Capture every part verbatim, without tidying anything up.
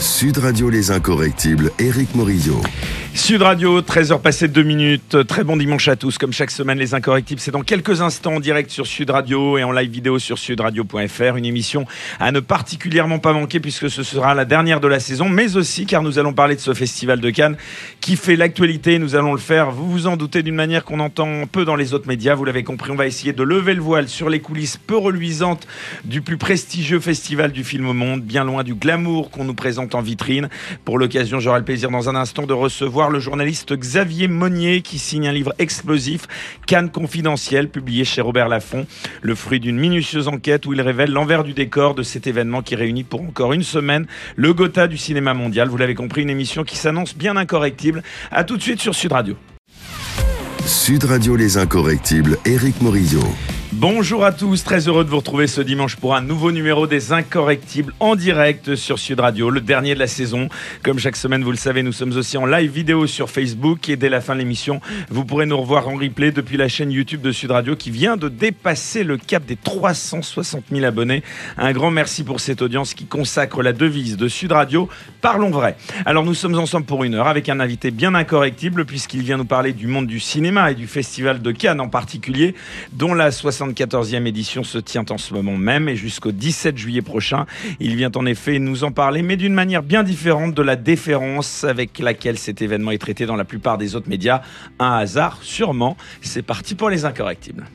Sud Radio Les Incorrectibles, Éric Morillo. Sud Radio, treize heures passées de deux minutes. Très bon dimanche à tous. Comme chaque semaine, Les Incorrectibles, c'est dans quelques instants en direct sur Sud Radio et en live vidéo sur sud radio point f r. Une émission à ne particulièrement pas manquer puisque ce sera la dernière de la saison, mais aussi car nous allons parler de ce festival de Cannes qui fait l'actualité. Nous allons le faire, vous vous en doutez, d'une manière qu'on entend peu dans les autres médias. Vous l'avez compris, on va essayer de lever le voile sur les coulisses peu reluisantes du plus prestigieux festival du film au monde, bien loin du glamour qu'on nous présente en vitrine. Pour l'occasion, j'aurai le plaisir dans un instant de recevoir le journaliste Xavier Monnier qui signe un livre explosif, Cannes confidentiel, publié chez Robert Laffont, le fruit d'une minutieuse enquête où il révèle l'envers du décor de cet événement qui réunit pour encore une semaine le Gotha du cinéma mondial. Vous l'avez compris, une émission qui s'annonce bien incorrectible. À tout de suite sur Sud Radio. Sud Radio Les Incorrectibles, Éric Morillo. Bonjour à tous, très heureux de vous retrouver ce dimanche pour un nouveau numéro des Incorrectibles en direct sur Sud Radio, le dernier de la saison. Comme chaque semaine, vous le savez, nous sommes aussi en live vidéo sur Facebook et dès la fin de l'émission, vous pourrez nous revoir en replay depuis la chaîne YouTube de Sud Radio qui vient de dépasser le cap des trois cent soixante mille abonnés. Un grand merci pour cette audience qui consacre la devise de Sud Radio, parlons vrai. Alors nous sommes ensemble pour une heure avec un invité bien incorrectible puisqu'il vient nous parler du monde du cinéma et du Festival de Cannes en particulier, dont la soixante-quatorzième édition se tient en ce moment même et jusqu'au dix-sept juillet prochain. Il vient en effet nous en parler, mais d'une manière bien différente de la déférence avec laquelle cet événement est traité dans la plupart des autres médias. Un hasard, sûrement. C'est parti pour les Incorrectibles.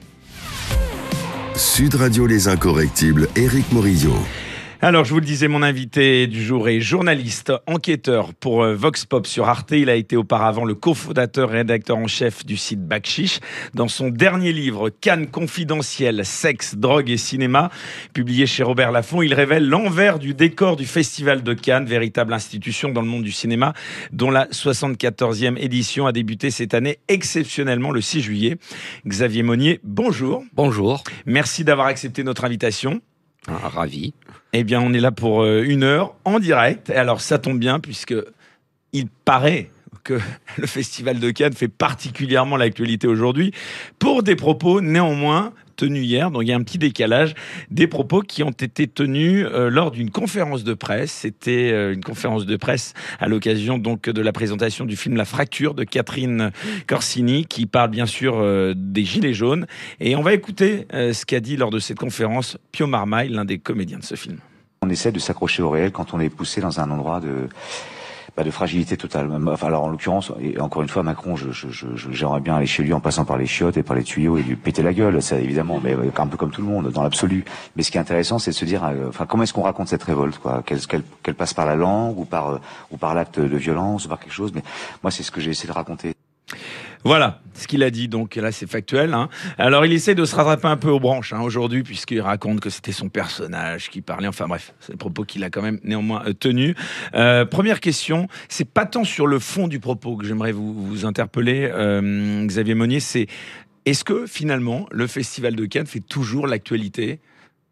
Sud Radio Les Incorrectibles, Éric Morillo. Alors, je vous le disais, mon invité du jour est journaliste, enquêteur pour Vox Pop sur Arte. Il a été auparavant le cofondateur et rédacteur en chef du site Bakchiche. Dans son dernier livre, Cannes confidentiel, sexe, drogue et cinéma, publié chez Robert Laffont, il révèle l'envers du décor du Festival de Cannes, véritable institution dans le monde du cinéma, dont la soixante-quatorzième édition a débuté cette année exceptionnellement le six juillet. Xavier Monnier, bonjour. Bonjour. Merci d'avoir accepté notre invitation. Ah, ravi. Eh bien, on est là pour euh, une heure en direct. Alors, ça tombe bien puisque il paraît que le Festival de Cannes fait particulièrement l'actualité aujourd'hui pour des propos néanmoins tenus hier. Donc, il y a un petit décalage. Des propos qui ont été tenus euh, lors d'une conférence de presse. C'était euh, une conférence de presse à l'occasion donc de la présentation du film La Fracture de Catherine Corsini, qui parle bien sûr euh, des Gilets jaunes. Et on va écouter euh, ce qu'a dit lors de cette conférence Pio Marmaille, l'un des comédiens de ce film. On essaie de s'accrocher au réel quand on est poussé dans un endroit de... Bah de fragilité totale. Enfin, alors en l'occurrence, et encore une fois, Macron, je, je, je, j'aimerais bien aller chez lui en passant par les chiottes et par les tuyaux et lui péter la gueule, ça évidemment, mais un peu comme tout le monde, dans l'absolu. Mais ce qui est intéressant, c'est de se dire, euh, enfin, comment est-ce qu'on raconte cette révolte, quoi, qu'elle, qu'elle, qu'elle passe par la langue ou par euh, ou par l'acte de violence ou par quelque chose. Mais moi, c'est ce que j'ai essayé de raconter. Voilà ce qu'il a dit, donc là c'est factuel. Hein. Alors il essaie de se rattraper un peu aux branches hein, aujourd'hui, puisqu'il raconte que c'était son personnage qui parlait, enfin bref, c'est le propos qu'il a quand même néanmoins euh, tenu. Euh, première question, c'est pas tant sur le fond du propos que j'aimerais vous, vous interpeller, euh, Xavier Monnier, c'est est-ce que finalement le Festival de Cannes fait toujours l'actualité ?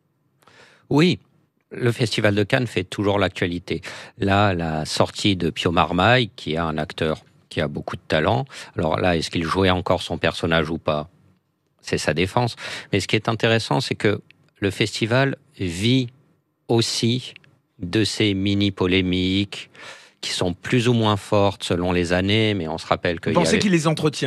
Oui. Le Festival de Cannes fait toujours l'actualité. Là, la sortie de Pio Marmaille, qui est un acteur qui a beaucoup de talent. Alors là, est-ce qu'il jouait encore son personnage ou pas ? C'est sa défense. Mais ce qui est intéressant, c'est que le festival vit aussi de ces mini-polémiques qui sont plus ou moins fortes selon les années, mais on se rappelle que... Vous pensez avait... qu'il les entretient ?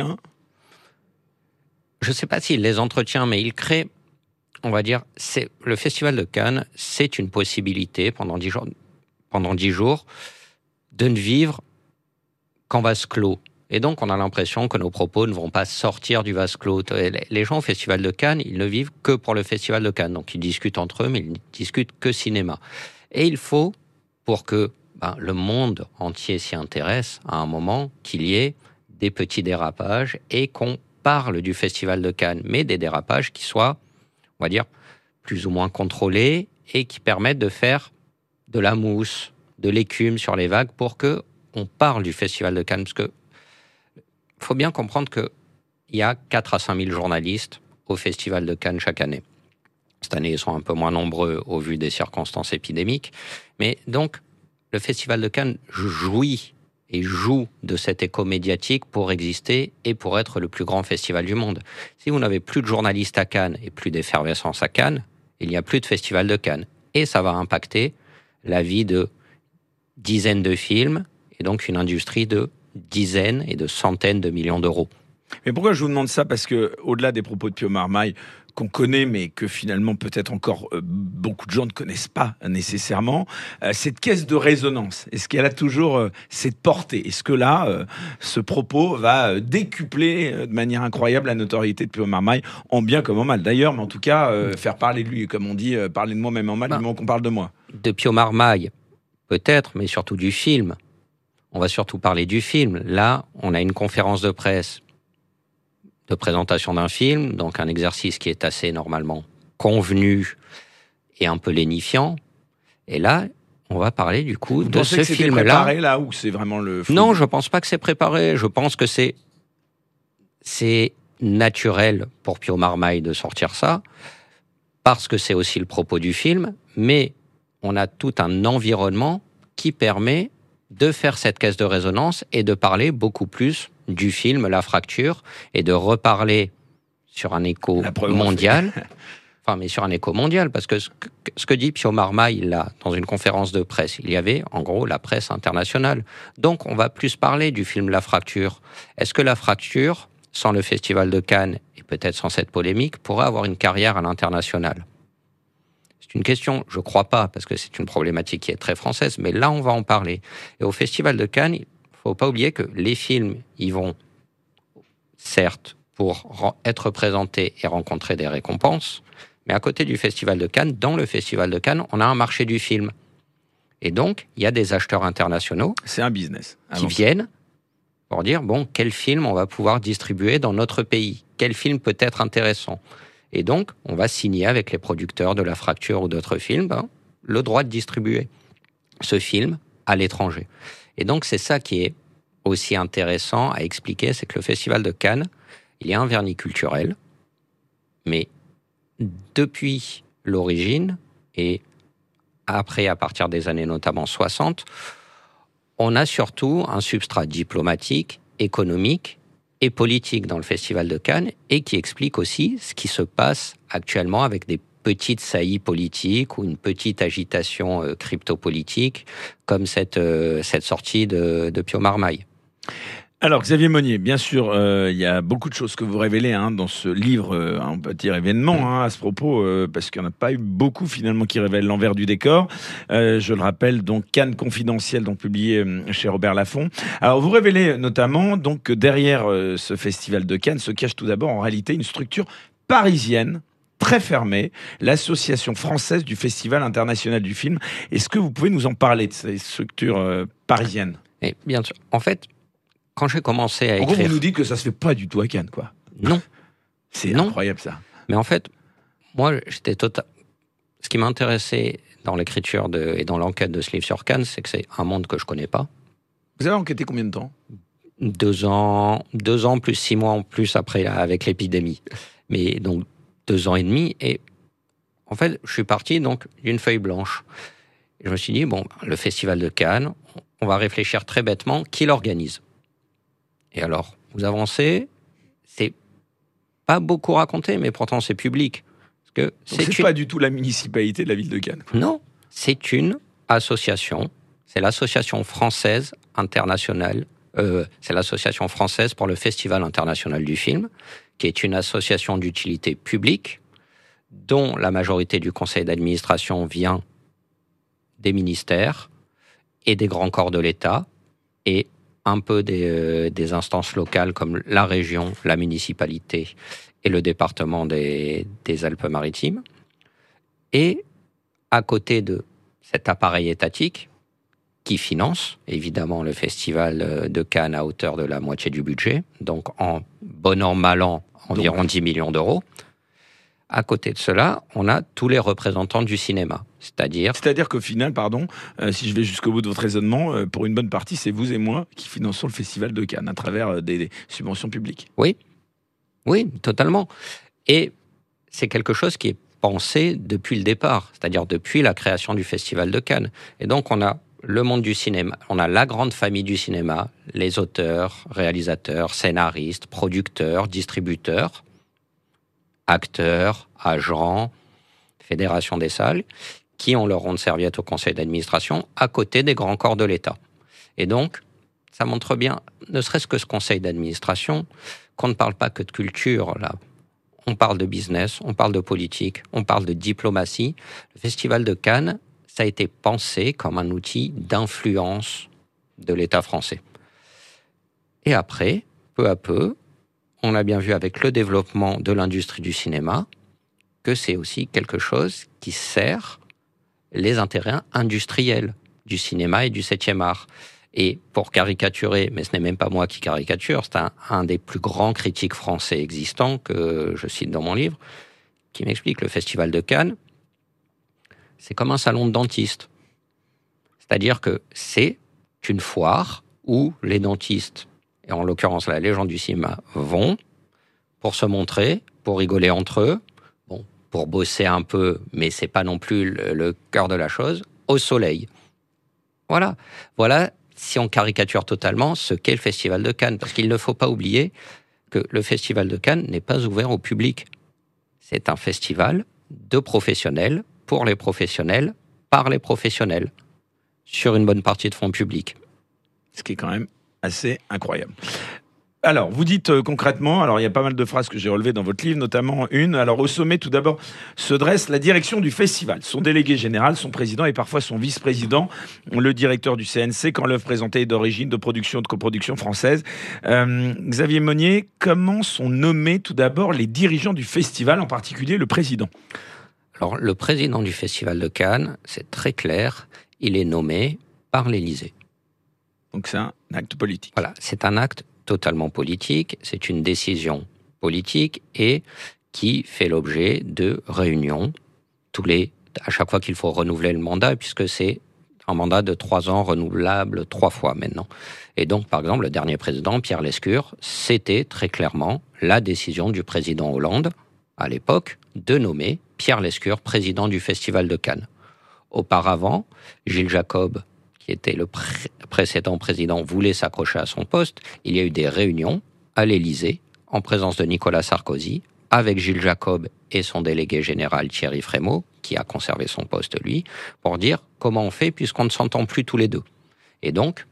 Je ne sais pas s'il les entretient, mais il crée, on va dire, c'est... le Festival de Cannes, c'est une possibilité pendant dix jours, pendant dix jours de ne vivre qu'en vase clos. Et donc, on a l'impression que nos propos ne vont pas sortir du vase clos. Les gens au Festival de Cannes, ils ne vivent que pour le Festival de Cannes. Donc, ils discutent entre eux, mais ils ne discutent que cinéma. Et il faut, pour que ben, le monde entier s'y intéresse, à un moment, qu'il y ait des petits dérapages et qu'on parle du Festival de Cannes, mais des dérapages qui soient, on va dire, plus ou moins contrôlés et qui permettent de faire de la mousse, de l'écume sur les vagues pour que on parle du Festival de Cannes, parce que faut bien comprendre qu'il y a quatre à cinq mille journalistes au Festival de Cannes chaque année. Cette année, ils sont un peu moins nombreux au vu des circonstances épidémiques. Mais donc, le Festival de Cannes jouit et joue de cet écho médiatique pour exister et pour être le plus grand festival du monde. Si vous n'avez plus de journalistes à Cannes et plus d'effervescence à Cannes, il n'y a plus de Festival de Cannes. Et ça va impacter la vie de dizaines de films, et donc une industrie de dizaines et de centaines de millions d'euros. Mais pourquoi je vous demande ça? Parce que, au-delà des propos de Pio Marmaille, qu'on connaît, mais que finalement peut-être encore euh, beaucoup de gens ne connaissent pas nécessairement, euh, cette caisse de résonance, est-ce qu'elle a toujours euh, cette portée? Est-ce que là, euh, ce propos va euh, décupler euh, de manière incroyable la notoriété de Pio Marmaille, en bien comme en mal d'ailleurs, mais en tout cas, euh, faire parler de lui, comme on dit, euh, parler de moi même en mal, bah, du moment qu'on parle de moi. De Pio Marmaille, peut-être, mais surtout du film. On va surtout parler du film. Là, on a une conférence de presse de présentation d'un film, donc un exercice qui est assez normalement convenu et un peu lénifiant. Et là, on va parler du coup Vous de pensez ce que c'était film-là. préparé là ou c'est vraiment le flou? Non, je pense pas que c'est préparé. Je pense que c'est c'est naturel pour Pio Marmaille de sortir ça, parce que c'est aussi le propos du film, mais on a tout un environnement qui permet de faire cette caisse de résonance et de parler beaucoup plus du film La Fracture et de reparler sur un écho mondial. Enfin, mais sur un écho mondial, parce que ce que, ce que dit Pio Marmaille, là, dans une conférence de presse, il y avait, en gros, la presse internationale. Donc, on va plus parler du film La Fracture. Est-ce que La Fracture, sans le Festival de Cannes, et peut-être sans cette polémique, pourrait avoir une carrière à l'international? C'est une question, je crois pas, parce que c'est une problématique qui est très française, mais là, on va en parler. Et au Festival de Cannes, il faut pas oublier que les films, ils vont, certes, pour être présentés et rencontrer des récompenses, mais à côté du Festival de Cannes, dans le Festival de Cannes, on a un marché du film. Et donc, il y a des acheteurs internationaux c'est un business, qui viennent pour dire, bon, quel film on va pouvoir distribuer dans notre pays? Quel film peut être intéressant? Et donc, on va signer avec les producteurs de La Fracture ou d'autres films ben, le droit de distribuer ce film à l'étranger. Et donc, c'est ça qui est aussi intéressant à expliquer, c'est que le Festival de Cannes, il y a un vernis culturel, mais depuis l'origine, et après, à partir des années notamment soixante, on a surtout un substrat diplomatique, économique et politique dans le Festival de Cannes, et qui explique aussi ce qui se passe actuellement avec des petites saillies politiques ou une petite agitation euh, crypto-politique, comme cette, euh, cette sortie de, de Pio Marmaille. Alors, Xavier Monnier, bien sûr, euh, il y a beaucoup de choses que vous révélez hein, dans ce livre, euh, on peut dire événement hein, à ce propos, euh, parce qu'il n'y en a pas eu beaucoup finalement qui révèlent l'envers du décor. Euh, je le rappelle, donc Cannes confidentiel, donc publié euh, chez Robert Laffont. Alors, vous révélez notamment donc que derrière euh, ce festival de Cannes se cache tout d'abord en réalité une structure parisienne très fermée, l'Association française du Festival international du film. Est-ce que vous pouvez nous en parler de ces structures euh, parisiennes? Et bien sûr, en fait, quand j'ai commencé à écrire... En gros, vous nous dites que ça se fait pas du tout à Cannes, quoi. Non. C'est non. incroyable, ça. Mais en fait, moi, j'étais total... Ce qui m'intéressait dans l'écriture de... et dans l'enquête de ce livre sur Cannes, c'est que c'est un monde que je connais pas. Vous avez enquêté combien de temps? Deux ans, deux ans plus six mois en plus après, avec l'épidémie. Mais donc, deux ans et demi. Et en fait, je suis parti donc d'une feuille blanche. Et je me suis dit, bon, le Festival de Cannes, on va réfléchir très bêtement, qui l'organise? Et alors, vous avancez, c'est pas beaucoup raconté, mais pourtant c'est public. Parce que c'est c'est une... pas du tout la municipalité de la ville de Cannes. Quoi. Non, c'est une association. C'est l'association française internationale. Euh, c'est l'association française pour le Festival international du film, qui est une association d'utilité publique, dont la majorité du conseil d'administration vient des ministères et des grands corps de l'État, et un peu des, euh, des instances locales comme la région, la municipalité et le département des, des Alpes-Maritimes. Et à côté de cet appareil étatique qui finance évidemment le Festival de Cannes à hauteur de la moitié du budget, donc en bon an, mal an, environ donc dix millions d'euros. À côté de cela, on a tous les représentants du cinéma. C'est-à-dire... C'est-à-dire qu'au final, pardon, euh, si je vais jusqu'au bout de votre raisonnement, euh, pour une bonne partie, c'est vous et moi qui finançons le Festival de Cannes à travers euh, des, des subventions publiques. Oui, oui, totalement. Et c'est quelque chose qui est pensé depuis le départ, c'est-à-dire depuis la création du Festival de Cannes. Et donc, on a le monde du cinéma, on a la grande famille du cinéma, les auteurs, réalisateurs, scénaristes, producteurs, distributeurs, acteurs, agents, fédération des salles, qui ont leur rond de serviette au conseil d'administration, à côté des grands corps de l'État. Et donc, ça montre bien, ne serait-ce que ce conseil d'administration, qu'on ne parle pas que de culture, là. On parle de business, on parle de politique, on parle de diplomatie. Le Festival de Cannes, ça a été pensé comme un outil d'influence de l'État français. Et après, peu à peu, on a bien vu avec le développement de l'industrie du cinéma que c'est aussi quelque chose qui sert les intérêts industriels du cinéma et du septième art. Et pour caricaturer, mais ce n'est même pas moi qui caricature, c'est un, un des plus grands critiques français existants que je cite dans mon livre, qui m'explique le Festival de Cannes, c'est comme un salon de dentiste. C'est-à-dire que c'est une foire où les dentistes, et en l'occurrence là, les gens du cinéma, vont pour se montrer, pour rigoler entre eux, bon, pour bosser un peu, mais c'est pas non plus le, le cœur de la chose, au soleil. Voilà. Voilà, si on caricature totalement, ce qu'est le Festival de Cannes. Parce qu'il ne faut pas oublier que le Festival de Cannes n'est pas ouvert au public. C'est un festival de professionnels, pour les professionnels, par les professionnels, sur une bonne partie de fonds publics. Ce qui est quand même assez incroyable. Alors, vous dites euh, concrètement, alors il y a pas mal de phrases que j'ai relevées dans votre livre, notamment une. Alors, au sommet, tout d'abord, se dresse la direction du festival. Son délégué général, son président et parfois son vice-président, le directeur du C N C, quand l'œuvre présentée est d'origine, de production, de coproduction française. Euh, Xavier Monnier, comment sont nommés tout d'abord les dirigeants du festival, en particulier le président ? Alors, le président du Festival de Cannes, c'est très clair, il est nommé par l'Élysée. Donc, c'est un acte politique. Voilà, c'est un acte totalement politique, c'est une décision politique et qui fait l'objet de réunions tous les, à chaque fois qu'il faut renouveler le mandat, puisque c'est un mandat de trois ans renouvelable trois fois maintenant. Et donc, par exemple, le dernier président, Pierre Lescure, c'était très clairement la décision du président Hollande, à l'époque, de nommer Pierre Lescure président du Festival de Cannes. Auparavant, Gilles Jacob, qui était le pré- précédent président, voulait s'accrocher à son poste. Il y a eu des réunions à l'Élysée, en présence de Nicolas Sarkozy, avec Gilles Jacob et son délégué général Thierry Frémaux, qui a conservé son poste, lui, pour dire comment on fait puisqu'on ne s'entend plus tous les deux. Et donc,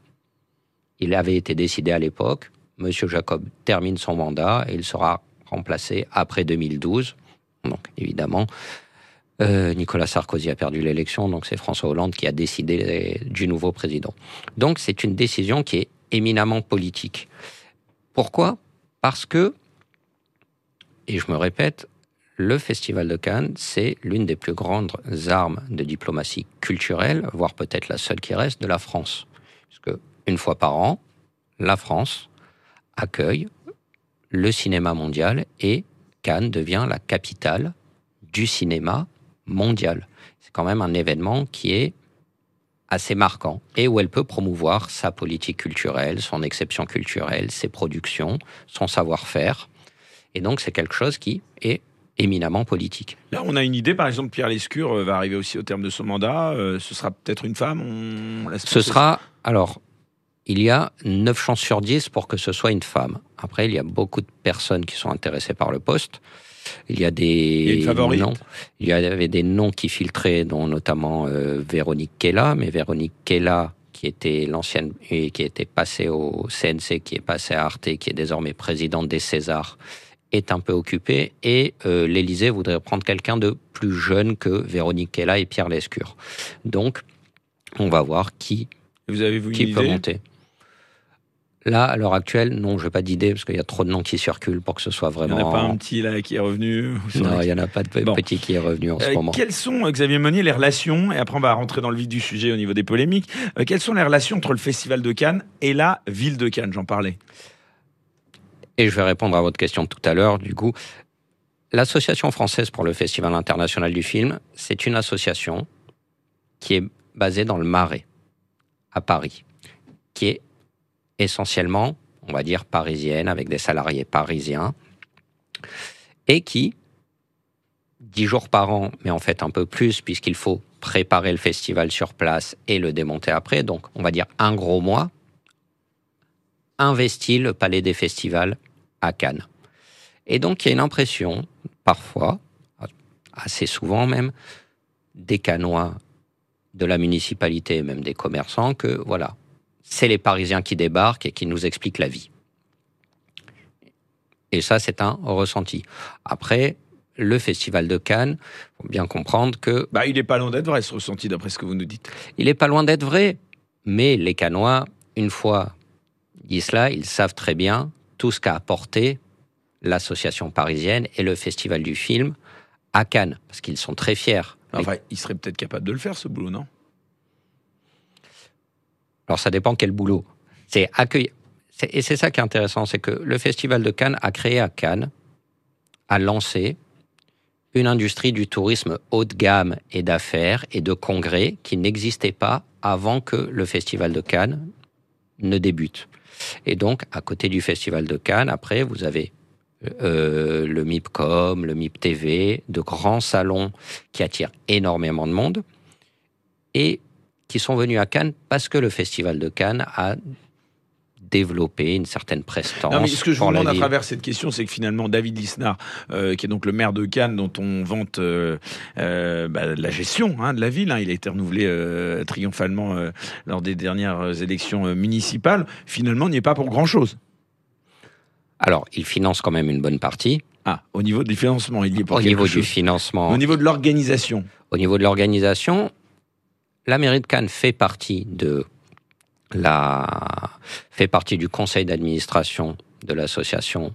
il avait été décidé à l'époque, M. Jacob termine son mandat et il sera remplacé après deux mille douze. Donc, évidemment, Euh, Nicolas Sarkozy a perdu l'élection, donc c'est François Hollande qui a décidé du nouveau président. Donc c'est une décision qui est éminemment politique. Pourquoi ? Parce que, et je me répète, le Festival de Cannes, c'est l'une des plus grandes armes de diplomatie culturelle, voire peut-être la seule qui reste, de la France. Puisque une fois par an, la France accueille le cinéma mondial et Cannes devient la capitale du cinéma mondial. C'est quand même un événement qui est assez marquant et où elle peut promouvoir sa politique culturelle, son exception culturelle, ses productions, son savoir-faire. Et donc, c'est quelque chose qui est éminemment politique. Là, on a une idée, par exemple, Pierre Lescure va arriver aussi au terme de son mandat. Euh, ce sera peut-être une femme on laisse Ce sera... Alors, il y a neuf chances sur dix pour que ce soit une femme. Après, il y a beaucoup de personnes qui sont intéressées par le poste. Il y a des il y a une favorite. noms, il y avait des noms qui filtraient, dont notamment euh, Véronique Kella, mais Véronique Kella, qui était l'ancienne et qui était passée au C N C, qui est passée à Arte, qui est désormais présidente des Césars, est un peu occupée. Et euh, l'Élysée voudrait prendre quelqu'un de plus jeune que Véronique Kella et Pierre Lescure. Donc, on va voir qui, Vous avez vous qui une peut idée monter. Là, à l'heure actuelle, non, je n'ai pas d'idée, parce qu'il y a trop de noms qui circulent pour que ce soit vraiment... Il n'y en a pas un petit là qui est revenu Non, il n'y en a pas de Bon. petit qui est revenu en ce Euh, moment. quelles sont, Xavier Monnier, les relations, et après on va rentrer dans le vif du sujet au niveau des polémiques, euh, quelles sont les relations entre le Festival de Cannes et la ville de Cannes ? J'en parlais. Et je vais répondre à votre question tout à l'heure, du coup. L'Association française pour le Festival international du film, c'est une association qui est basée dans le Marais, à Paris, qui est essentiellement, on va dire, parisienne, avec des salariés parisiens, et qui, dix jours par an, mais en fait un peu plus, puisqu'il faut préparer le festival sur place et le démonter après, donc on va dire un gros mois, investit le Palais des Festivals à Cannes. Et donc il y a une impression, parfois, assez souvent même, des Cannois, de la municipalité et même des commerçants que, voilà, c'est les Parisiens qui débarquent et qui nous expliquent la vie. Et ça, c'est un ressenti. Après, le Festival de Cannes, il faut bien comprendre que... Bah, il n'est pas loin d'être vrai, ce ressenti, d'après ce que vous nous dites. Il n'est pas loin d'être vrai, mais les Cannois, une fois dit cela, ils savent très bien tout ce qu'a apporté l'association parisienne et le Festival du film à Cannes, parce qu'ils sont très fiers. Enfin, ils seraient peut-être capables de le faire, ce boulot, non ? Alors, ça dépend quel boulot. C'est accueillir... C'est... Et c'est ça qui est intéressant, c'est que le Festival de Cannes a créé à Cannes, a lancé une industrie du tourisme haut de gamme et d'affaires et de congrès qui n'existait pas avant que le Festival de Cannes ne débute. Et donc, à côté du Festival de Cannes, après, vous avez euh, le MIPCOM, le MIPTV, de grands salons qui attirent énormément de monde et qui sont venus à Cannes parce que le Festival de Cannes a développer une certaine prestance. Non, mais ce que je vous demande à ville. travers cette question, c'est que finalement, David Lisnard, euh, qui est donc le maire de Cannes, dont on vante euh, euh, bah, la gestion hein, de la ville, hein, il a été renouvelé euh, triomphalement euh, lors des dernières élections euh, municipales, finalement, n'y est pas pour grand-chose. Alors, il finance quand même une bonne partie. Ah, au niveau du financement, il y est pour Au quelque niveau chose. du financement. Au niveau de l'organisation. Au niveau de l'organisation, la mairie de Cannes fait partie de La, fait partie du conseil d'administration de l'association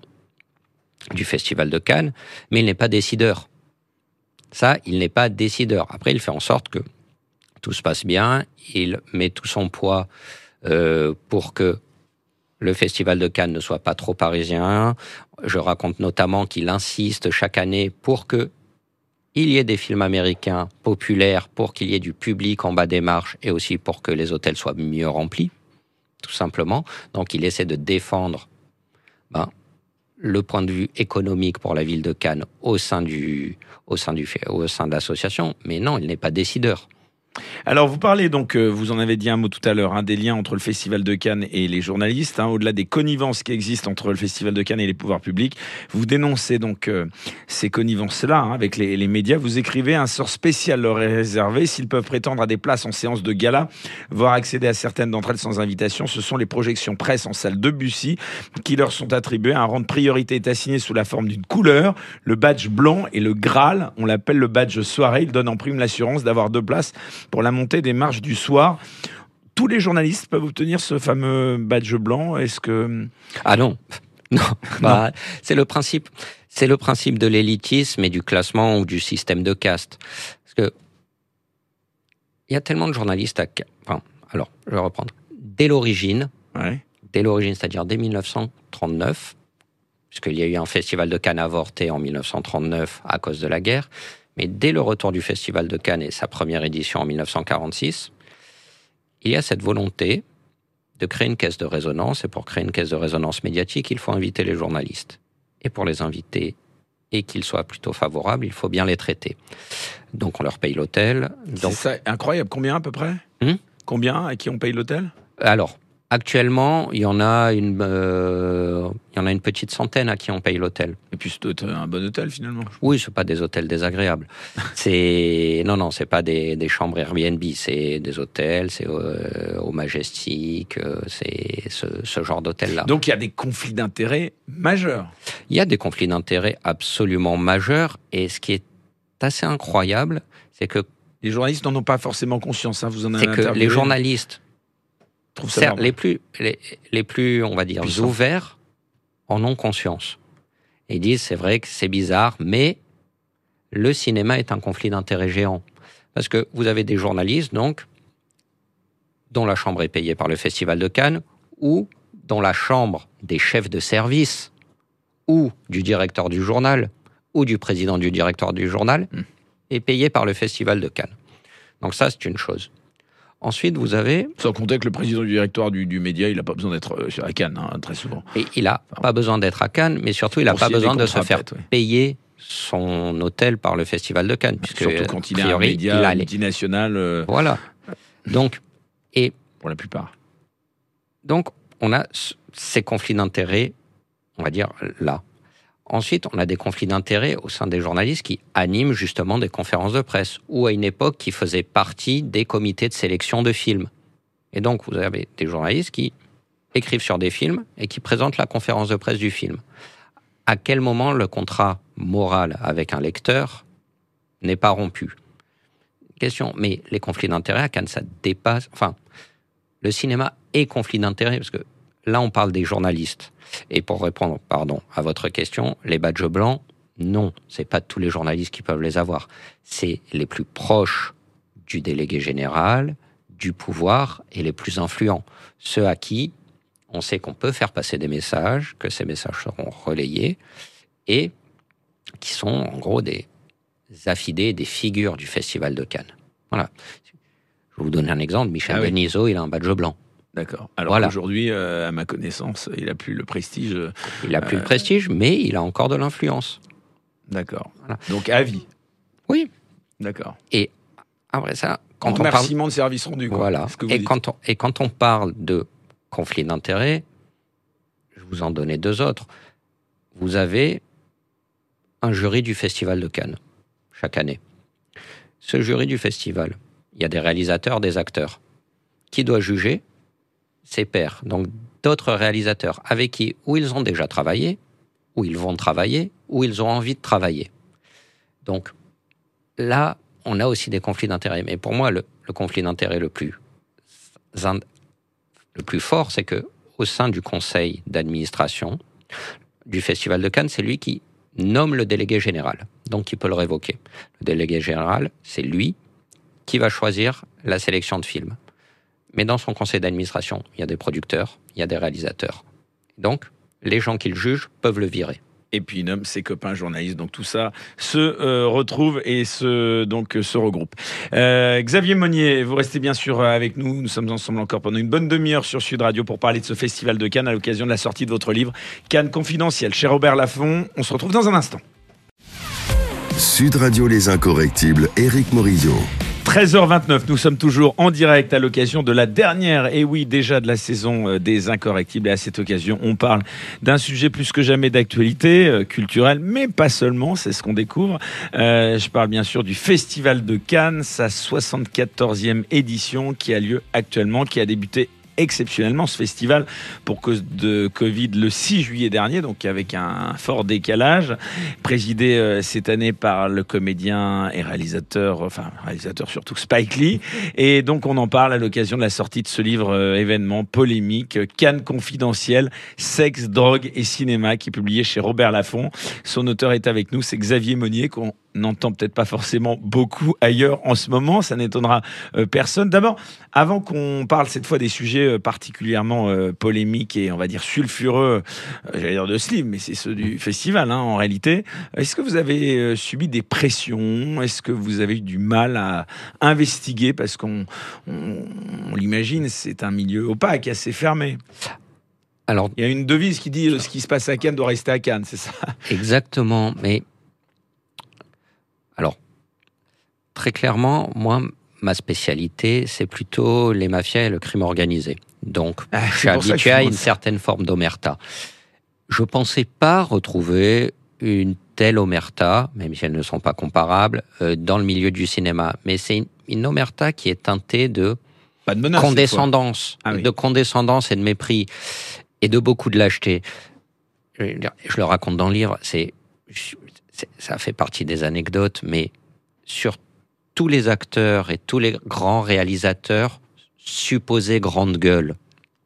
du Festival de Cannes, mais il n'est pas décideur. Ça, il n'est pas décideur. Après, il fait en sorte que tout se passe bien, il met tout son poids euh, pour que le Festival de Cannes ne soit pas trop parisien. Je raconte notamment qu'il insiste chaque année pour que il y ait des films américains populaires, pour qu'il y ait du public en bas des marches et aussi pour que les hôtels soient mieux remplis, tout simplement. Donc, il essaie de défendre ben, le point de vue économique pour la ville de Cannes au sein, du, au sein, du, au sein de l'association. Mais non, il n'est pas décideur. Alors, vous parlez donc, euh, vous en avez dit un mot tout à l'heure, hein, des liens entre le Festival de Cannes et les journalistes, hein, au-delà des connivences qui existent entre le Festival de Cannes et les pouvoirs publics. Vous dénoncez donc euh, ces connivences-là hein, avec les, les médias. Vous écrivez: un sort spécial leur est réservé s'ils peuvent prétendre à des places en séance de gala, voire accéder à certaines d'entre elles sans invitation. Ce sont les projections presse en salle Debussy qui leur sont attribuées. Un rang de priorité est assigné sous la forme d'une couleur, le badge blanc et le Graal. On l'appelle le badge soirée. Il donne en prime l'assurance d'avoir deux places pour la montée des marches du soir. Tous les journalistes peuvent obtenir ce fameux badge blanc. Est-ce que... Ah non, non. Bah, non. C'est le principe, c'est le principe de l'élitisme et du classement ou du système de caste. Parce que il y a tellement de journalistes à... Enfin, alors, je vais reprendre. Dès l'origine, ouais. dès l'origine, c'est-à-dire dès dix-neuf cent trente-neuf, puisqu'il y a eu un festival de Cannes avorté en dix-neuf cent trente-neuf à cause de la guerre, mais dès le retour du Festival de Cannes et sa première édition en dix-neuf cent quarante-six, il y a cette volonté de créer une caisse de résonance. Et pour créer une caisse de résonance médiatique, il faut inviter les journalistes. Et pour les inviter, et qu'ils soient plutôt favorables, il faut bien les traiter. Donc on leur paye l'hôtel. Donc... C'est ça, incroyable. Combien à peu près hum Combien à qui on paye l'hôtel? Alors, actuellement, il y en a une, euh, il y en a une petite centaine à qui on paye l'hôtel. Et puis c'est un bon hôtel finalement. Oui, c'est pas des hôtels désagréables. c'est non, non, c'est pas des, des chambres Airbnb, c'est des hôtels, c'est euh, au Majestic, euh, c'est ce, ce genre d'hôtel-là. Donc il y a des conflits d'intérêts majeurs. Il y a des conflits d'intérêts absolument majeurs, et ce qui est assez incroyable, c'est que les journalistes n'en ont pas forcément conscience. Hein, vous en avez c'est que les journalistes certes, les plus, les, les plus, on va dire, puissants, ouverts, en ont conscience. Ils disent, c'est vrai que c'est bizarre, mais le cinéma est un conflit d'intérêts géant. Parce que vous avez des journalistes, donc, dont la chambre est payée par le Festival de Cannes, ou dont la chambre des chefs de service, ou du directeur du journal, ou du président du directeur du journal, mmh. est payée par le Festival de Cannes. Donc ça, c'est une chose. Ensuite, vous avez... Sans compter que le président du directoire du, du média, il n'a pas besoin d'être à Cannes, hein, très souvent. Et il n'a enfin, pas besoin d'être à Cannes, mais surtout, il n'a pas besoin de se faire ouais. payer son hôtel par le Festival de Cannes. Puisque, surtout quand il est un média multinational. Euh... Voilà. Donc, et... Pour la plupart. Donc, on a ces conflits d'intérêts, on va dire, là. Ensuite, on a des conflits d'intérêts au sein des journalistes qui animent justement des conférences de presse, ou à une époque qui faisaient partie des comités de sélection de films. Et donc, vous avez des journalistes qui écrivent sur des films et qui présentent la conférence de presse du film. À quel moment le contrat moral avec un lecteur n'est pas rompu ? Question, mais les conflits d'intérêts, à Cannes, ça dépasse... Enfin, le cinéma est conflit d'intérêts, parce que là, on parle des journalistes. Et pour répondre, pardon, à votre question, les badges blancs, non, c'est pas tous les journalistes qui peuvent les avoir. C'est les plus proches du délégué général, du pouvoir et les plus influents. Ceux à qui on sait qu'on peut faire passer des messages, que ces messages seront relayés, et qui sont en gros des affidés, des figures du Festival de Cannes. Voilà. Je vais vous donner un exemple. Michel ah oui. Denisot, il a un badge blanc. D'accord. Alors voilà. Aujourd'hui, euh, à ma connaissance, il n'a plus le prestige. Euh, il n'a plus euh... le prestige, mais il a encore de l'influence. D'accord. Voilà. Donc à vie. Oui. D'accord. Et après ça, quand en on remerciement parle... de service rendu. Quoi, voilà. Ce que vous et, dites. quand on... et quand on parle de conflit d'intérêts, je vous en donnais deux autres. Vous avez un jury du Festival de Cannes, chaque année. Ce jury du festival, il y a des réalisateurs, des acteurs. Qui doit juger ? Ses pairs, donc d'autres réalisateurs avec qui, où ils ont déjà travaillé, où ils vont travailler, où ils ont envie de travailler. Donc là, on a aussi des conflits d'intérêts. Mais pour moi, le, le conflit d'intérêts le plus, le plus fort, c'est que au sein du conseil d'administration du Festival de Cannes, c'est lui qui nomme le délégué général, donc il peut le révoquer. Le délégué général, c'est lui qui va choisir la sélection de films. Mais dans son conseil d'administration, il y a des producteurs, il y a des réalisateurs. Donc, les gens qui le jugent peuvent le virer. Et puis il nomme ses copains journalistes. Donc tout ça se euh, retrouve et se, donc, se regroupe. Euh, Xavier Monnier, vous restez bien sûr avec nous. Nous sommes ensemble encore pendant une bonne demi-heure sur Sud Radio pour parler de ce festival de Cannes à l'occasion de la sortie de votre livre Cannes confidentiel chez Robert Laffont. On se retrouve dans un instant. Sud Radio Les Incorrectibles, Éric Morizot. treize heures vingt-neuf, nous sommes toujours en direct à l'occasion de la dernière, et oui, déjà de la saison des Incorrectibles. Et à cette occasion, on parle d'un sujet plus que jamais d'actualité euh, culturelle, mais pas seulement, c'est ce qu'on découvre. Euh, je parle bien sûr du Festival de Cannes, sa soixante-quatorzième édition qui a lieu actuellement, qui a débuté exceptionnellement ce festival pour cause de Covid le six juillet dernier, donc avec un fort décalage, présidé euh, cette année par le comédien et réalisateur, enfin réalisateur surtout Spike Lee, et donc on en parle à l'occasion de la sortie de ce livre euh, événement polémique, Cannes confidentiel, sexe, drogue et cinéma, qui est publié chez Robert Laffont. Son auteur est avec nous, c'est Xavier Monnier, qu'on n'entend peut-être pas forcément beaucoup ailleurs en ce moment, ça n'étonnera euh, personne. D'abord, avant qu'on parle cette fois des sujets euh, particulièrement euh, polémiques et on va dire sulfureux, euh, j'allais dire de ce livre, mais c'est ceux du festival hein, en réalité, est-ce que vous avez euh, subi des pressions ? Est-ce que vous avez eu du mal à investiguer ? Parce qu'on on, on l'imagine, c'est un milieu opaque, assez fermé. Alors, il y a une devise qui dit euh, ce qui se passe à Cannes doit rester à Cannes, c'est ça ? Exactement, mais alors, très clairement, moi, ma spécialité, c'est plutôt les mafias et le crime organisé. Donc, ah, je suis habitué à une certaine forme d'omerta. Je ne pensais pas retrouver une telle omerta, même si elles ne sont pas comparables, euh, dans le milieu du cinéma. Mais c'est une, une omerta qui est teintée de, pas de menace, condescendance, ah, oui. de condescendance et de mépris, et de beaucoup de lâcheté. Je, je le raconte dans le livre, c'est... ça fait partie des anecdotes, mais sur tous les acteurs et tous les grands réalisateurs supposés grande gueule,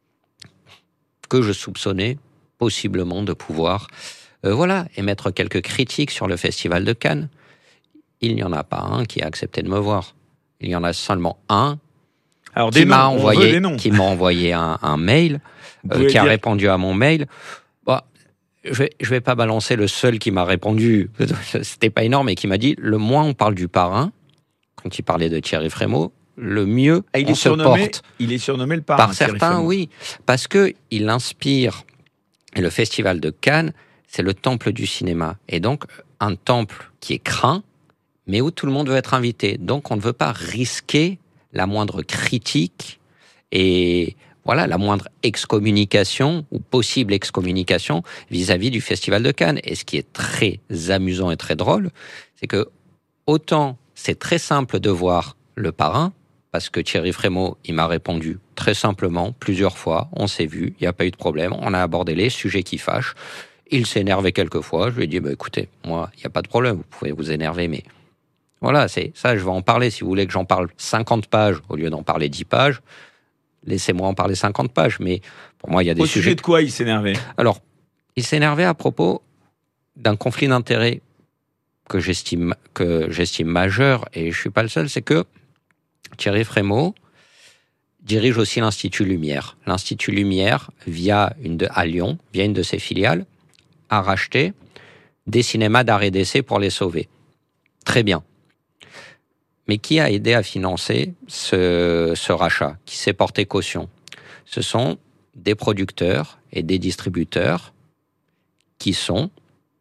que je soupçonnais possiblement de pouvoir euh, voilà, émettre quelques critiques sur le Festival de Cannes, il n'y en a pas un qui a accepté de me voir. Il y en a seulement un Alors, qui, des m'a noms, envoyé, qui m'a envoyé un, un mail, euh, qui dire... a répondu à mon mail. Bah, Je vais, je vais pas balancer le seul qui m'a répondu, c'était pas énorme, et qui m'a dit, le moins on parle du parrain, quand il parlait de Thierry Frémaux, le mieux ah, il on est se porte. Il est surnommé le parrain. Par certains, oui, parce que il inspire, et le Festival de Cannes, c'est le temple du cinéma, et donc un temple qui est craint, mais où tout le monde veut être invité. Donc on ne veut pas risquer la moindre critique, et voilà, la moindre excommunication ou possible excommunication vis-à-vis du Festival de Cannes. Et ce qui est très amusant et très drôle, c'est que autant c'est très simple de voir Le Parrain, parce que Thierry Frémaux, il m'a répondu très simplement, plusieurs fois, on s'est vu, il n'y a pas eu de problème, on a abordé les sujets qui fâchent. Il s'est énervé quelques fois, je lui ai dit, bah, écoutez, moi, il n'y a pas de problème, vous pouvez vous énerver, mais voilà, c'est ça, je vais en parler. Si vous voulez que j'en parle cinquante pages, au lieu d'en parler dix pages, laissez-moi en parler cinquante pages, mais pour moi, il y a des Au sujets... sujet de quoi il s'énervait ? Alors, il s'énervait à propos d'un conflit d'intérêts que j'estime, que j'estime majeur, et je ne suis pas le seul, c'est que Thierry Frémaux dirige aussi l'Institut Lumière. L'Institut Lumière, via une de, à Lyon, via une de ses filiales, a racheté des cinémas d'arrêt d'essai pour les sauver. Très bien. Mais qui a aidé à financer ce, ce rachat ? Qui s'est porté caution ? Ce sont des producteurs et des distributeurs qui sont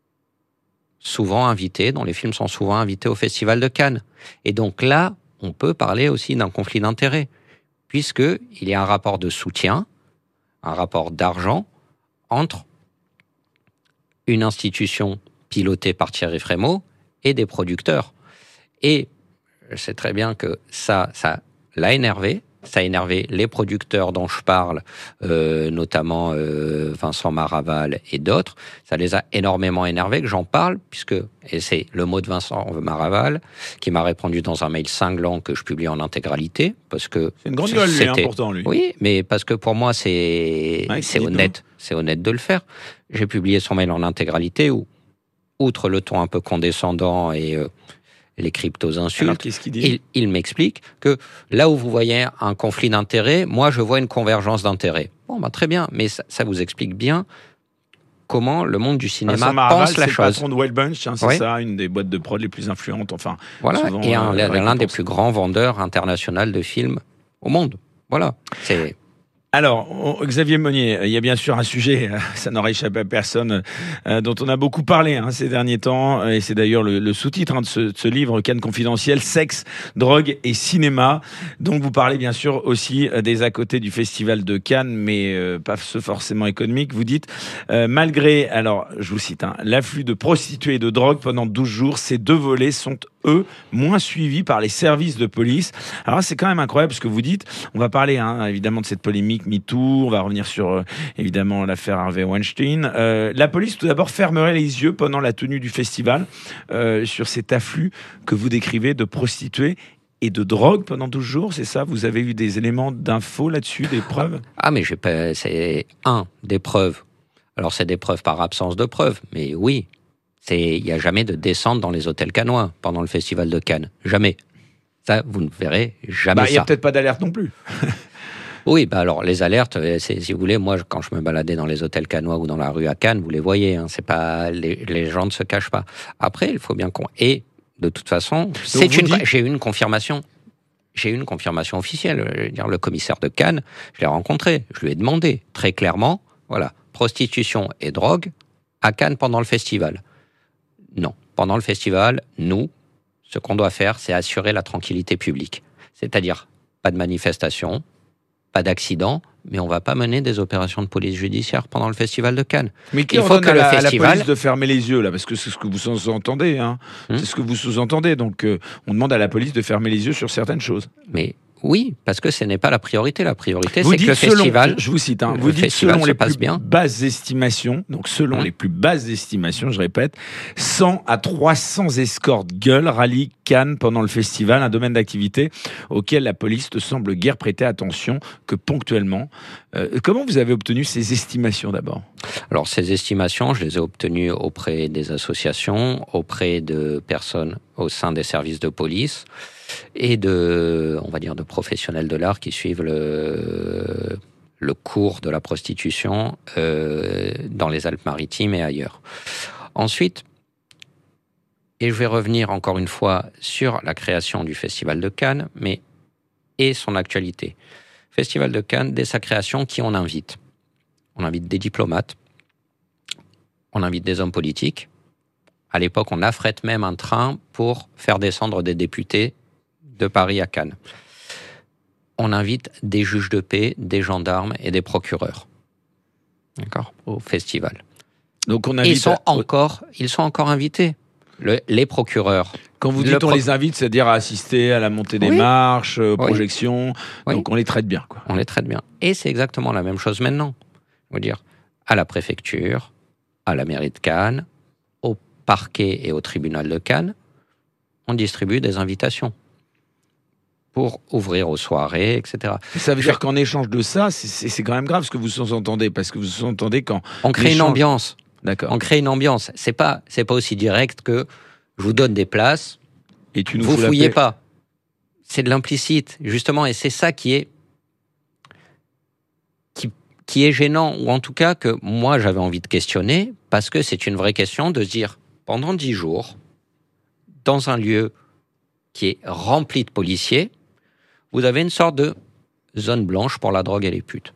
souvent invités, dont les films sont souvent invités au Festival de Cannes. Et donc là, on peut parler aussi d'un conflit d'intérêts, puisqu'il y a un rapport de soutien, un rapport d'argent entre une institution pilotée par Thierry Frémaux et des producteurs. Et je sais très bien que ça, ça l'a énervé, ça a énervé les producteurs dont je parle, euh, notamment euh, Vincent Maraval et d'autres. Ça les a énormément énervés que j'en parle, puisque, et c'est le mot de Vincent Maraval, qui m'a répondu dans un mail cinglant que je publie en intégralité, parce que... C'est une grande gueule, lui, hein, pourtant, lui. Oui, mais parce que pour moi, c'est, ouais, c'est honnête, c'est honnête de le faire. J'ai publié son mail en intégralité, où, outre le ton un peu condescendant et... Euh, les cryptos insultes. Alors, qu'est-ce qu'il dit ? il, il m'explique que là où vous voyez un conflit d'intérêts, moi je vois une convergence d'intérêts. Bon, ben, très bien, mais ça, ça vous explique bien comment le monde du cinéma Maraval, pense la c'est chose. Le patron de Wild Bunch, hein, c'est oui. ça, une des boîtes de prod les plus influentes. Enfin, voilà, souvent, et un, euh, l'un des plus grands vendeurs internationaux de films au monde. Voilà, c'est... Alors, on, Xavier Monnier, il y a bien sûr un sujet, ça n'aurait échappé à personne, euh, dont on a beaucoup parlé hein, ces derniers temps, et c'est d'ailleurs le, le sous-titre hein, de, ce, de ce livre, Cannes confidentiel, sexe, drogue et cinéma. Donc vous parlez bien sûr aussi des à côté du Festival de Cannes, mais euh, pas ceux forcément économiques. Vous dites, euh, malgré, alors je vous cite, hein, l'afflux de prostituées et de drogue pendant douze jours, ces deux volets sont eux, moins suivis par les services de police. Alors c'est quand même incroyable ce que vous dites. On va parler hein, évidemment de cette polémique MeToo, on va revenir sur euh, évidemment l'affaire Harvey Weinstein. Euh, la police tout d'abord fermerait les yeux pendant la tenue du festival euh, sur cet afflux que vous décrivez de prostituées et de drogue pendant douze jours, c'est ça ? Vous avez eu des éléments d'infos là-dessus, des preuves ? Ah mais j'ai pas, c'est un, des preuves. Alors c'est des preuves par absence de preuves, mais oui. Il n'y a jamais de descente dans les hôtels cannois pendant le Festival de Cannes. Jamais. Ça, vous ne verrez jamais bah, ça. Il n'y a peut-être pas d'alerte non plus. Oui, bah alors les alertes, c'est, si vous voulez, moi, quand je me baladais dans les hôtels cannois ou dans la rue à Cannes, vous les voyez. Hein, c'est pas, les, les gens ne se cachent pas. Après, il faut bien qu'on... Et de toute façon, c'est une... dites... j'ai eu une confirmation. J'ai eu une confirmation officielle. Je veux dire, le commissaire de Cannes, je l'ai rencontré. Je lui ai demandé très clairement, voilà, prostitution et drogue à Cannes pendant le festival. Non. Pendant le festival, nous, ce qu'on doit faire, c'est assurer la tranquillité publique. C'est-à-dire, pas de manifestation, pas d'accident, mais on ne va pas mener des opérations de police judiciaire pendant le Festival de Cannes. Mais qui Il faut que à le la, festival... à la police de fermer les yeux, là, parce que c'est ce que vous sous-entendez. Hein. Hum. C'est ce que vous sous-entendez. Donc, euh, on demande à la police de fermer les yeux sur certaines choses. Mais... Oui, parce que ce n'est pas la priorité. La priorité, vous c'est que le selon, festival... Je vous cite, hein, vous dites selon les plus bien. basses estimations, donc selon mmh. les plus basses estimations, je répète, cent à trois cents escortes gueules rallient Cannes pendant le festival, un domaine d'activité auquel la police ne semble guère prêter attention que ponctuellement. Euh, comment vous avez obtenu ces estimations d'abord ? Alors, ces estimations, je les ai obtenues auprès des associations, auprès de personnes au sein des services de police, et de, on va dire, de professionnels de l'art qui suivent le, le cours de la prostitution euh, dans les Alpes-Maritimes et ailleurs. Ensuite, et je vais revenir encore une fois sur la création du Festival de Cannes, mais et son actualité. Festival de Cannes, dès sa création, qui on invite ? On invite des diplomates, on invite des hommes politiques. À l'époque, on affrète même un train pour faire descendre des députés de Paris à Cannes. on invite des juges de paix, des gendarmes et des procureurs. D'accord ? Au festival. Donc on invite ils, sont à... encore, ils sont encore invités. Le, les procureurs. Quand vous dites le on pro... les invite, c'est-à-dire à assister à la montée des oui. marches, aux oui. projections. Oui. Donc on les traite bien, quoi. On les traite bien. Et c'est exactement la même chose maintenant. Je veux dire, à la préfecture, à la mairie de Cannes, au parquet et au tribunal de Cannes, on distribue des invitations pour ouvrir aux soirées, et cetera. Et ça veut Je... dire qu'en échange de ça, c'est, c'est, c'est quand même grave ce que vous sous-entendez, parce que vous sous-entendez quand... On crée l'échange... une ambiance. D'accord. On crée une ambiance. C'est pas, c'est pas aussi direct que je vous donne des places, et tu nous vous fous fouillez la paix. pas. C'est de l'implicite, justement, et c'est ça qui est, qui, qui est gênant, ou en tout cas que moi j'avais envie de questionner, parce que c'est une vraie question de se dire, pendant dix jours, dans un lieu qui est rempli de policiers, vous avez une sorte de zone blanche pour la drogue et les putes.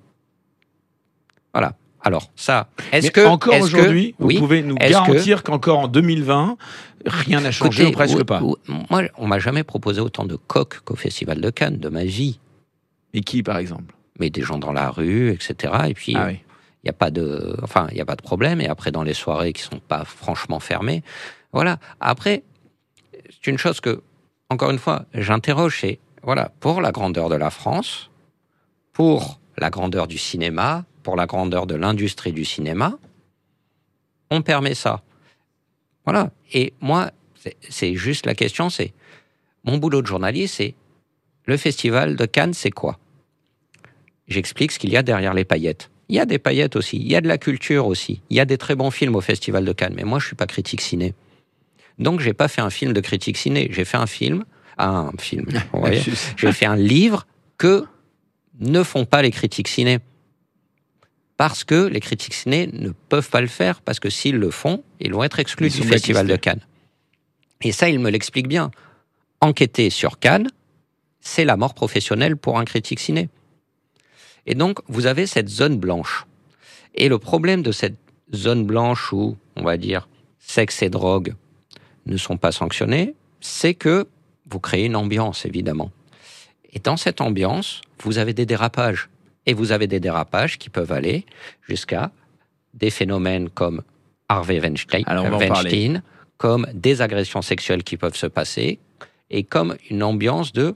Voilà. Alors, ça, est-ce Mais que... encore est-ce aujourd'hui, que, vous oui, pouvez nous garantir que... qu'encore en deux mille vingt, rien n'a changé, Écoutez, ou presque ou, pas. Ou, moi, on m'a jamais proposé autant de coques qu'au Festival de Cannes, de ma vie. Et qui, par exemple ? Mais des gens dans la rue, et cetera. Et puis, il ah oui. n'y a pas de... Enfin, il n'y a pas de problème. Et après, dans les soirées qui ne sont pas franchement fermées, voilà. Après, c'est une chose que, encore une fois, j'interroge, c'est, voilà, pour la grandeur de la France, pour la grandeur du cinéma, pour la grandeur de l'industrie du cinéma, on permet ça. Voilà. Et moi, c'est, c'est juste la question, c'est... Mon boulot de journaliste, c'est... Le Festival de Cannes, c'est quoi ? J'explique ce qu'il y a derrière les paillettes. Il y a des paillettes aussi, il y a de la culture aussi, il y a des très bons films au Festival de Cannes, mais moi, je ne suis pas critique ciné. Donc, je n'ai pas fait un film de critique ciné, j'ai fait un film... Un film, vous voyez, j'ai fait un livre que ne font pas les critiques ciné. Parce que les critiques ciné ne peuvent pas le faire, parce que s'ils le font, ils vont être exclus ils du Festival de Cannes. Et ça, il me l'explique bien. Enquêter sur Cannes, c'est la mort professionnelle pour un critique ciné. Et donc, vous avez cette zone blanche. Et le problème de cette zone blanche où, on va dire, sexe et drogue ne sont pas sanctionnés, c'est que vous créez une ambiance, évidemment. Et dans cette ambiance, vous avez des dérapages. Et vous avez des dérapages qui peuvent aller jusqu'à des phénomènes comme Harvey Weinstein, Weinstein comme des agressions sexuelles qui peuvent se passer, et comme une ambiance de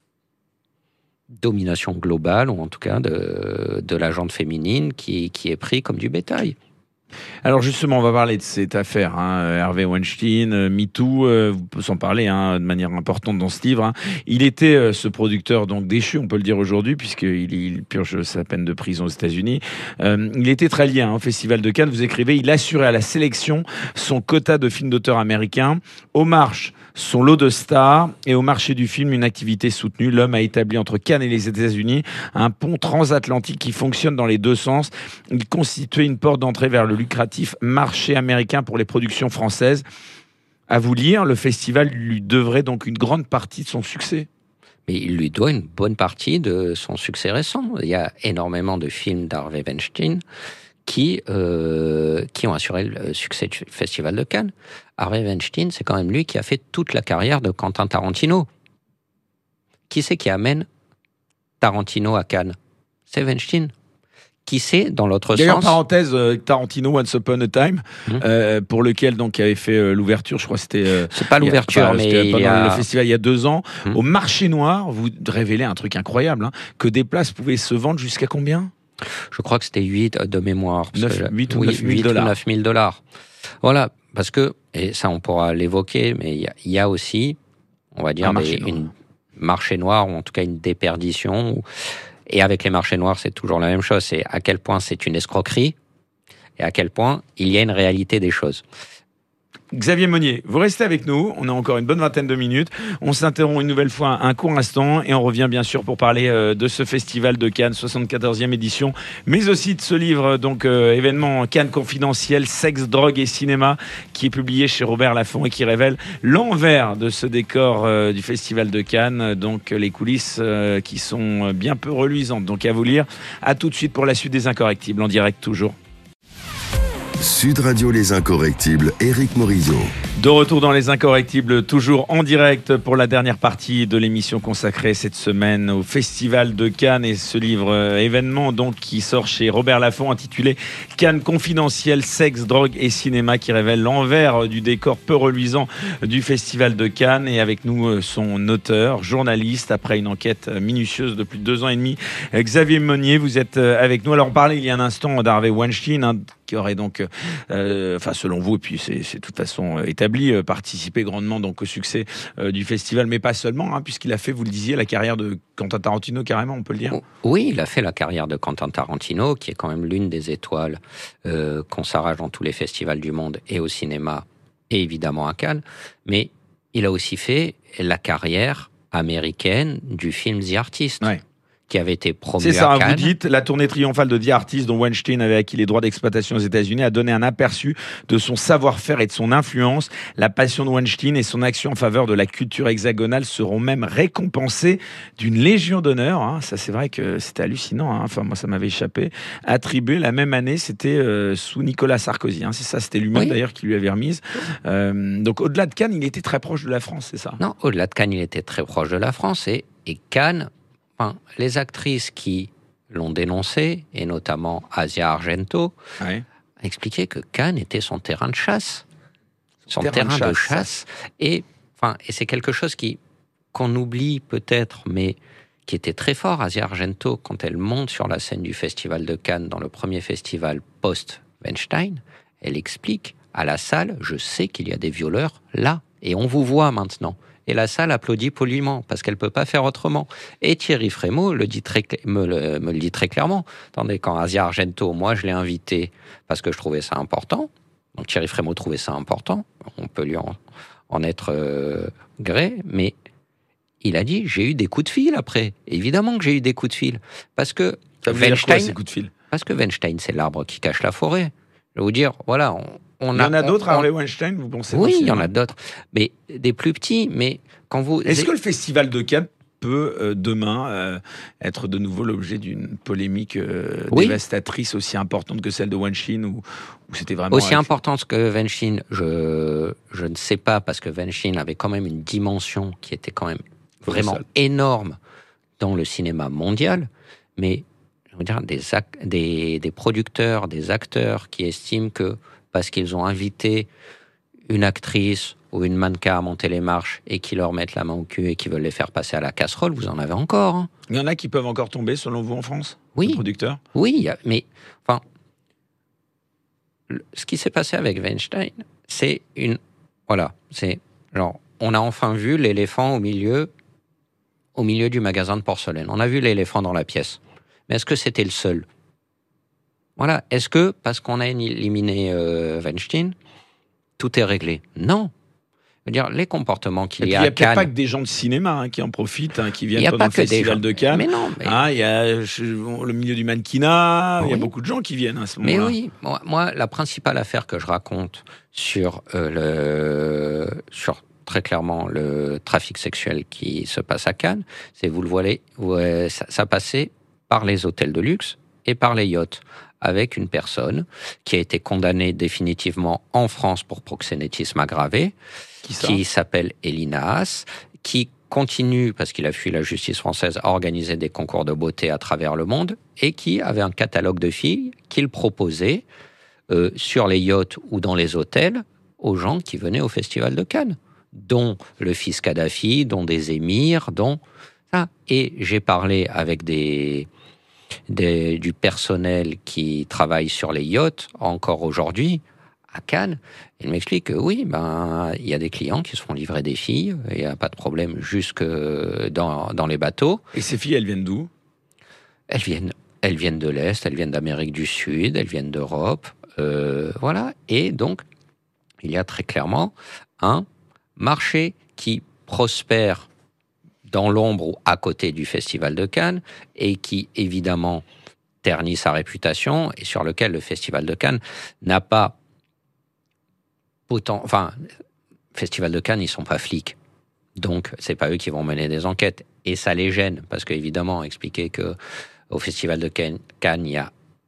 domination globale, ou en tout cas de, de la gente féminine qui, qui est pris comme du bétail. Alors justement, on va parler de cette affaire, hein, Harvey Weinstein, euh, MeToo, euh, vous pouvez s'en parler hein, de manière importante dans ce livre. Hein. Il était euh, ce producteur donc déchu, on peut le dire aujourd'hui, puisqu'il il purge sa peine de prison aux États-Unis. Euh, il était très lié hein, au Festival de Cannes. Vous écrivez, il assurait à la sélection son quota de films d'auteurs américains, aux marches son lot de stars et au marché du film une activité soutenue. L'homme a établi entre Cannes et les États-Unis un pont transatlantique qui fonctionne dans les deux sens. Il constituait une porte d'entrée vers le lucratif marché américain pour les productions françaises. À vous lire, le festival lui devrait donc une grande partie de son succès. Mais il lui doit une bonne partie de son succès récent. Il y a énormément de films d'Harvey Weinstein qui, euh, qui ont assuré le succès du Festival de Cannes. Harvey Weinstein, c'est quand même lui qui a fait toute la carrière de Quentin Tarantino. Qui c'est qui amène Tarantino à Cannes ? C'est Weinstein. Qui c'est, dans l'autre D'ailleurs, sens... parenthèse, euh, Tarantino, Once Upon a Time, mmh. euh, pour lequel donc avait fait euh, l'ouverture, je crois que c'était... Euh, c'est pas l'ouverture, a, mais pendant il y a... le festival il y a deux ans. Mmh. Au marché noir, vous révélez un truc incroyable, hein, que des places pouvaient se vendre jusqu'à combien ? Je crois que c'était huit de mémoire. neuf, huit ou neuf mille dollars. neuf mille dollars. Voilà, parce que, et ça on pourra l'évoquer, mais il y, y a aussi, on va dire, un marché des, une marché noir, ou en tout cas une déperdition. Ou, et avec les marchés noirs, c'est toujours la même chose. C'est à quel point c'est une escroquerie et à quel point il y a une réalité des choses. Xavier Monnier, vous restez avec nous, on a encore une bonne vingtaine de minutes, on s'interrompt une nouvelle fois un court instant et on revient bien sûr pour parler euh, de ce festival de Cannes, soixante-quatorzième édition, mais aussi de ce livre, donc euh, événement Cannes confidentiel, sexe, drogue et cinéma, qui est publié chez Robert Laffont et qui révèle l'envers de ce décor euh, du festival de Cannes, donc les coulisses euh, qui sont bien peu reluisantes, donc à vous lire. À tout de suite pour la suite des Incorrectibles, en direct toujours. Sud Radio Les Incorrectibles, Éric Morillo. De retour dans Les Incorrectibles, toujours en direct pour la dernière partie de l'émission consacrée cette semaine au Festival de Cannes et ce livre euh, événement donc qui sort chez Robert Laffont intitulé Cannes confidentiel, sexe, drogue et cinéma, qui révèle l'envers du décor peu reluisant du Festival de Cannes. Et avec nous euh, son auteur, journaliste, après une enquête minutieuse de plus de deux ans et demi, Xavier Meunier, vous êtes avec nous. Alors on parlait il y a un instant d'Harvey Weinstein, hein, qui aurait donc, euh, enfin selon vous, et puis c'est, c'est de toute façon euh, établi, euh, participé grandement donc au succès euh, du festival, mais pas seulement, hein, puisqu'il a fait, vous le disiez, la carrière de Quentin Tarantino carrément, on peut le dire. Oui, il a fait la carrière de Quentin Tarantino, qui est quand même l'une des étoiles euh, qu'on s'arrache dans tous les festivals du monde et au cinéma, et évidemment à Cannes, mais il a aussi fait la carrière américaine du film The Artist. Ouais. Qui avait été promu C'est ça, à Cannes. Vous dites, la tournée triomphale de The Artist, dont Weinstein avait acquis les droits d'exploitation aux États-Unis, a donné un aperçu de son savoir-faire et de son influence. La passion de Weinstein et son action en faveur de la culture hexagonale seront même récompensées d'une Légion d'honneur. Hein. Ça, c'est vrai que c'était hallucinant. Hein. Enfin, moi, ça m'avait échappé. Attribuée la même année, c'était euh, sous Nicolas Sarkozy. Hein. C'est ça, c'était lui-même oui. d'ailleurs qui lui avait remise. Euh, donc, au-delà de Cannes, il était très proche de la France, c'est ça? Non, au-delà de Cannes, il était très proche de la France et, et Cannes. Enfin, les actrices qui l'ont dénoncé, et notamment Asia Argento, ouais. a expliqué que Cannes était son terrain de chasse. Son, son terrain, terrain de chasse. De chasse. Et, enfin, et c'est quelque chose qui, qu'on oublie peut-être, mais qui était très fort. Asia Argento, quand elle monte sur la scène du Festival de Cannes, dans le premier festival post-Weinstein, elle explique à la salle, je sais qu'il y a des violeurs là, et on vous voit maintenant. Et la salle applaudit poliment, parce qu'elle ne peut pas faire autrement. Et Thierry Frémaux le dit très, me, le, me le dit très clairement. Attendez, quand Asia Argento, moi, je l'ai invité parce que je trouvais ça important. Donc Thierry Frémaux trouvait ça important. On peut lui en, en être euh, gré. Mais il a dit, j'ai eu des coups de fil après. Évidemment que j'ai eu des coups de fil. Parce que ça veut dire quoi, ces coups de fil? Parce que Weinstein, c'est l'arbre qui cache la forêt. Je vais vous dire, voilà... On, On il y en a, a d'autres, Harvey Weinstein, vous pensez? Oui, il y en a d'autres, mais des plus petits. Mais quand vous est-ce que le Festival de Cannes peut euh, demain euh, être de nouveau l'objet d'une polémique euh, oui. dévastatrice aussi importante que celle de Weinstein, ou, ou c'était vraiment aussi importante que Weinstein? Je je ne sais pas, parce que Weinstein avait quand même une dimension qui était quand même vraiment énorme dans le cinéma mondial, mais je veux dire des ac- des des producteurs, des acteurs qui estiment que parce qu'ils ont invité une actrice ou une mannequin à monter les marches et qui leur mettent la main au cul et qui veulent les faire passer à la casserole, vous en avez encore. Hein. Il y en a qui peuvent encore tomber, selon vous, en France? Oui. Les producteurs? Oui, mais enfin, le, ce qui s'est passé avec Weinstein, c'est une... Voilà, c'est... Genre, on a enfin vu l'éléphant au milieu, au milieu du magasin de porcelaine. On a vu l'éléphant dans la pièce. Mais est-ce que c'était le seul? Voilà. Est-ce que, parce qu'on a éliminé euh, Weinstein, tout est réglé? Non. Je veux dire, les comportements qu'il y a à Cannes... Il n'y a peut-être pas que des gens de cinéma hein, qui en profitent, hein, qui viennent pendant le Festival de Cannes. Mais non. Mais... Ah, il y a je, le milieu du mannequinat, oui. Il y a beaucoup de gens qui viennent à ce moment-là. Mais oui. Moi, moi, la principale affaire que je raconte sur, euh, le, sur très clairement le trafic sexuel qui se passe à Cannes, c'est, vous le voyez, ouais, ça, ça passait par les hôtels de luxe et par les yachts, avec une personne qui a été condamnée définitivement en France pour proxénétisme aggravé, qui, qui s'appelle Elina Haas, qui continue, parce qu'il a fui la justice française, à organiser des concours de beauté à travers le monde, et qui avait un catalogue de filles qu'il proposait euh, sur les yachts ou dans les hôtels aux gens qui venaient au Festival de Cannes, dont le fils Kadhafi, dont des émirs, dont... Ah, et j'ai parlé avec des... Des, du personnel qui travaille sur les yachts, encore aujourd'hui, à Cannes. Il m'explique que oui, ben, il y a des clients qui se font livrer des filles, il n'y a pas de problème jusque dans, dans les bateaux. Et ces filles, elles viennent d'où? Elles viennent, elles viennent de l'Est, elles viennent d'Amérique du Sud, elles viennent d'Europe, euh, voilà. Et donc, il y a très clairement un marché qui prospère dans l'ombre ou à côté du Festival de Cannes, et qui, évidemment, ternit sa réputation, et sur lequel le Festival de Cannes n'a pas autant... Enfin, Festival de Cannes, ils sont pas flics. Donc, c'est pas eux qui vont mener des enquêtes. Et ça les gêne, parce qu'évidemment, expliquer que au Festival de Cannes, il y a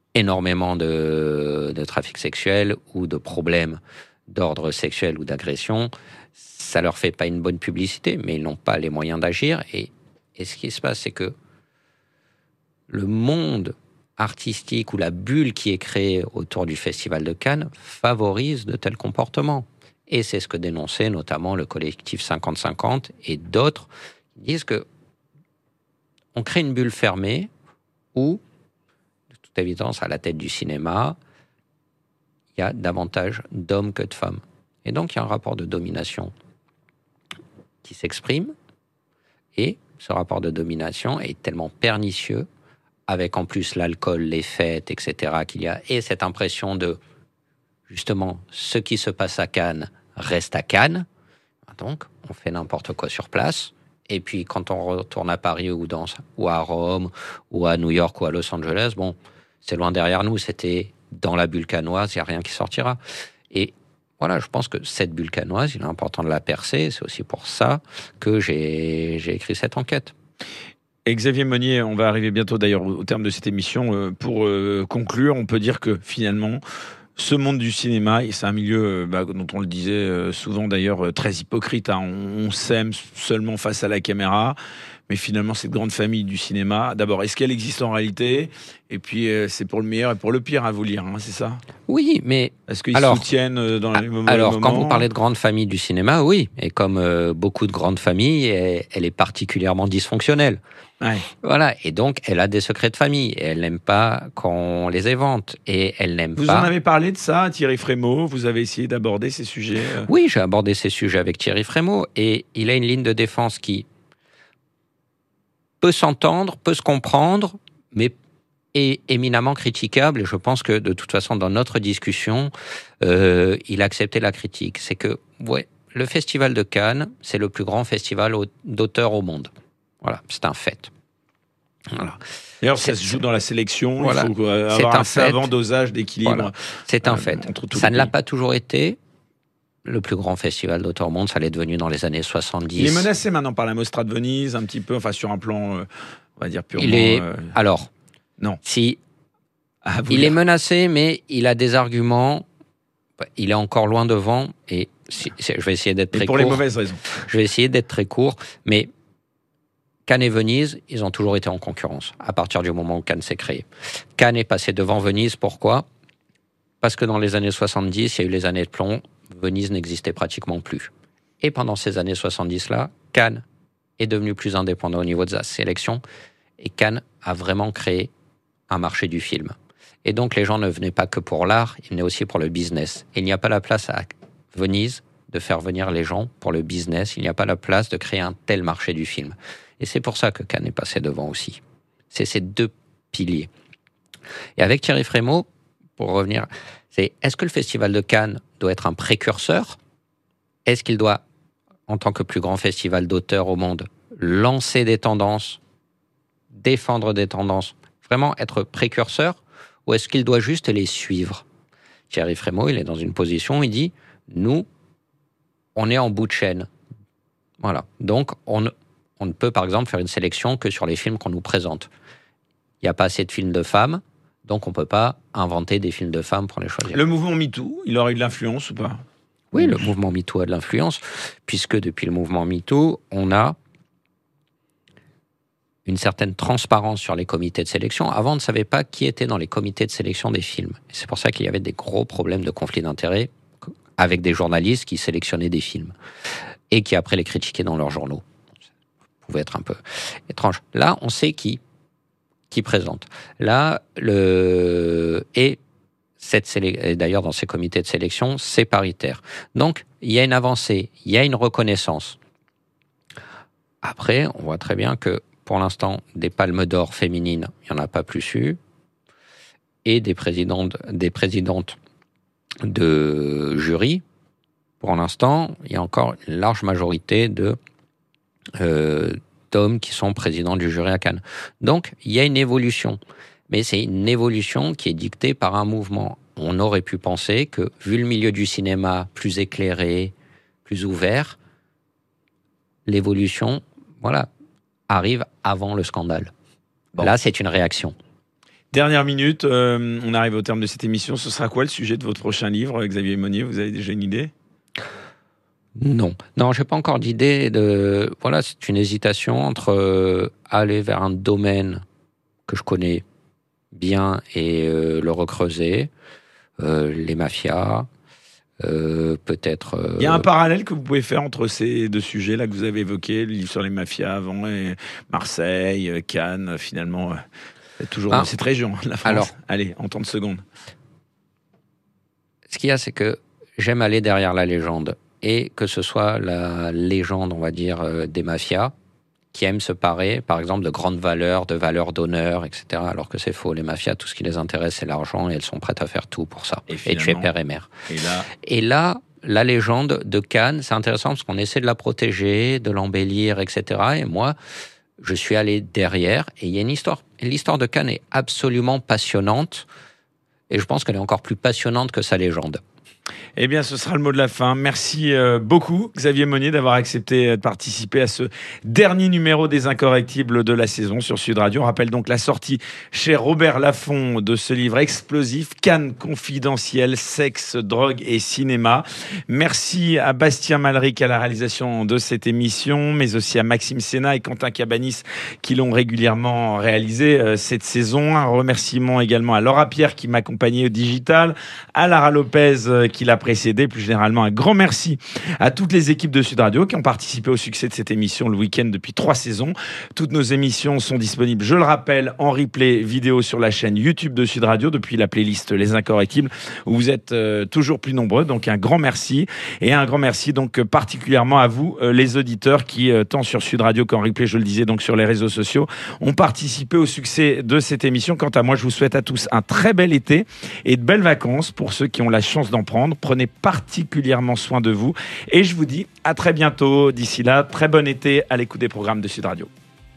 énormément de, de trafic sexuel ou de problèmes d'ordre sexuel ou d'agression, ça leur fait pas une bonne publicité, mais ils n'ont pas les moyens d'agir. Et, et ce qui se passe, c'est que le monde artistique ou la bulle qui est créée autour du Festival de Cannes favorise de tels comportements. Et c'est ce que dénonçait notamment le collectif cinquante cinquante et d'autres qui disent que on crée une bulle fermée où, de toute évidence, à la tête du cinéma, il y a davantage d'hommes que de femmes. Et donc, il y a un rapport de domination qui s'exprime. Et ce rapport de domination est tellement pernicieux, avec en plus l'alcool, les fêtes, et cetera, qu'il y a, et cette impression de, justement, ce qui se passe à Cannes reste à Cannes. Donc, on fait n'importe quoi sur place. Et puis, quand on retourne à Paris ou, dans, ou à Rome, ou à New York, ou à Los Angeles, bon, c'est loin derrière nous. C'était dans la bulle cannoise, il n'y a rien qui sortira. Et voilà, je pense que cette bulle cannoise, il est important de la percer. C'est aussi pour ça que j'ai, j'ai écrit cette enquête. Et Xavier Monnier, on va arriver bientôt d'ailleurs au terme de cette émission. Pour euh, conclure, on peut dire que finalement, ce monde du cinéma, et c'est un milieu bah, dont on le disait euh, souvent d'ailleurs très hypocrite. Hein. On, on s'aime seulement face à la caméra, mais finalement cette grande famille du cinéma, d'abord, est-ce qu'elle existe en réalité ? Et puis euh, c'est pour le meilleur et pour le pire à vous lire, hein, c'est ça ? Oui, mais est-ce qu'ils alors, soutiennent dans les moments ? Alors, moments quand vous parlez de grande famille du cinéma, oui, et comme euh, beaucoup de grandes familles, elle, elle est particulièrement dysfonctionnelle. Ouais. Voilà, et donc elle a des secrets de famille, et elle n'aime pas qu'on les évente, et elle n'aime vous pas... Vous en avez parlé de ça, Thierry Frémaux, vous avez essayé d'aborder ces sujets euh... Oui, j'ai abordé ces sujets avec Thierry Frémaux, et il a une ligne de défense qui peut s'entendre, peut se comprendre, mais est éminemment critiquable, et je pense que de toute façon, dans notre discussion, euh, il a accepté la critique. C'est que, ouais, le Festival de Cannes, c'est le plus grand festival d'auteurs au monde. Voilà, c'est un fait. Voilà. D'ailleurs, ça se joue dans la sélection. Voilà. Il faut avoir un, un savant dosage d'équilibre. Voilà. C'est un euh, fait. Ça ne l'a pas toujours été. Le plus grand festival d'auteurs au monde, ça l'est devenu dans les années soixante-dix. Il est menacé maintenant par la Mostra de Venise, un petit peu, enfin sur un plan, euh, on va dire purement. Il est euh... alors. Non. Si. Ah, il dire. est menacé, mais il a des arguments. Il est encore loin devant. Et si, je vais essayer d'être très pour court. Pour les mauvaises raisons. Je vais essayer d'être très court, mais. Cannes et Venise, ils ont toujours été en concurrence, à partir du moment où Cannes s'est créé. Cannes est passé devant Venise, pourquoi ? Parce que dans les années soixante-dix, il y a eu les années de plomb, Venise n'existait pratiquement plus. Et pendant ces années soixante-dix-là, Cannes est devenu plus indépendant au niveau de sa sélection, et Cannes a vraiment créé un marché du film. Et donc les gens ne venaient pas que pour l'art, ils venaient aussi pour le business. Et il n'y a pas la place à Venise de faire venir les gens pour le business, il n'y a pas la place de créer un tel marché du film. Et c'est pour ça que Cannes est passé devant aussi. C'est ces deux piliers. Et avec Thierry Frémaux, pour revenir, c'est est-ce que le Festival de Cannes doit être un précurseur ? Est-ce qu'il doit, en tant que plus grand festival d'auteurs au monde, lancer des tendances, défendre des tendances, vraiment être précurseur ? Ou est-ce qu'il doit juste les suivre ? Thierry Frémaux, il est dans une position où il dit, nous, on est en bout de chaîne. Voilà. Donc, on... On ne peut, par exemple, faire une sélection que sur les films qu'on nous présente. Il n'y a pas assez de films de femmes, donc on ne peut pas inventer des films de femmes pour les choisir. Le mouvement MeToo, il aurait eu de l'influence ou pas ? Oui, le mouvement MeToo a de l'influence, puisque depuis le mouvement MeToo, on a une certaine transparence sur les comités de sélection. Avant, on ne savait pas qui était dans les comités de sélection des films. Et c'est pour ça qu'il y avait des gros problèmes de conflit d'intérêts avec des journalistes qui sélectionnaient des films et qui après les critiquaient dans leurs journaux. Pouvait être un peu étrange. Là, on sait qui qui présente. Là, le et cette sélec... et d'ailleurs dans ces comités de sélection, c'est paritaire. Donc, il y a une avancée, il y a une reconnaissance. Après, on voit très bien que pour l'instant, des palmes d'or féminines, il n'y en a pas plus eu, et des présidentes, des présidentes de jury. Pour l'instant, il y a encore une large majorité de Euh, d'hommes qui sont présidents du jury à Cannes. Donc, il y a une évolution. Mais c'est une évolution qui est dictée par un mouvement. On aurait pu penser que, vu le milieu du cinéma plus éclairé, plus ouvert, l'évolution, voilà, arrive avant le scandale. Bon. Là, c'est une réaction. Dernière minute, euh, on arrive au terme de cette émission. Ce sera quoi le sujet de votre prochain livre, Xavier Monnier? Vous avez déjà une idée? Non, non, j'ai pas encore d'idée. De voilà, c'est une hésitation entre euh, aller vers un domaine que je connais bien et euh, le recreuser, euh, les mafias, euh, peut-être. Euh... Il y a un parallèle que vous pouvez faire entre ces deux sujets-là que vous avez évoqués, le livre sur les mafias avant, et Marseille, Cannes, finalement. Toujours ah, dans cette région, la France. Alors, allez, en trente secondes. Ce qu'il y a, c'est que j'aime aller derrière la légende. Et que ce soit la légende, on va dire, euh, des mafias, qui aiment se parer, par exemple, de grandes valeurs, de valeurs d'honneur, et cetera. Alors que c'est faux. Les mafias, tout ce qui les intéresse, c'est l'argent et elles sont prêtes à faire tout pour ça. Et, et tuer père et mère. Et là... et là, la légende de Cannes, c'est intéressant parce qu'on essaie de la protéger, de l'embellir, et cetera. Et moi... je suis allé derrière et il y a une histoire. Et l'histoire de Cannes est absolument passionnante et je pense qu'elle est encore plus passionnante que sa légende. Eh bien, ce sera le mot de la fin. Merci euh, beaucoup, Xavier Monnier, d'avoir accepté de participer à ce dernier numéro des Incorrectibles de la saison sur Sud Radio. On rappelle donc la sortie chez Robert Laffont de ce livre explosif, Cannes confidentiel, sexe, drogue et cinéma. Merci à Bastien Malric à la réalisation de cette émission, mais aussi à Maxime Sénat et Quentin Cabanis qui l'ont régulièrement réalisé euh, cette saison. Un remerciement également à Laura Pierre qui m'accompagnait au digital, à Lara Lopez euh, qui l'a précédé. Plus généralement, un grand merci à toutes les équipes de Sud Radio qui ont participé au succès de cette émission le week-end depuis trois saisons. Toutes nos émissions sont disponibles, je le rappelle, en replay vidéo sur la chaîne YouTube de Sud Radio depuis la playlist Les Incorrectibles où vous êtes euh, toujours plus nombreux. Donc un grand merci et un grand merci donc particulièrement à vous, euh, les auditeurs qui, euh, tant sur Sud Radio qu'en replay, je le disais, donc sur les réseaux sociaux, ont participé au succès de cette émission. Quant à moi, je vous souhaite à tous un très bel été et de belles vacances pour ceux qui ont la chance d'en prendre. Prenez particulièrement soin de vous et je vous dis à très bientôt. D'ici là, très bon été à l'écoute des programmes de Sud Radio.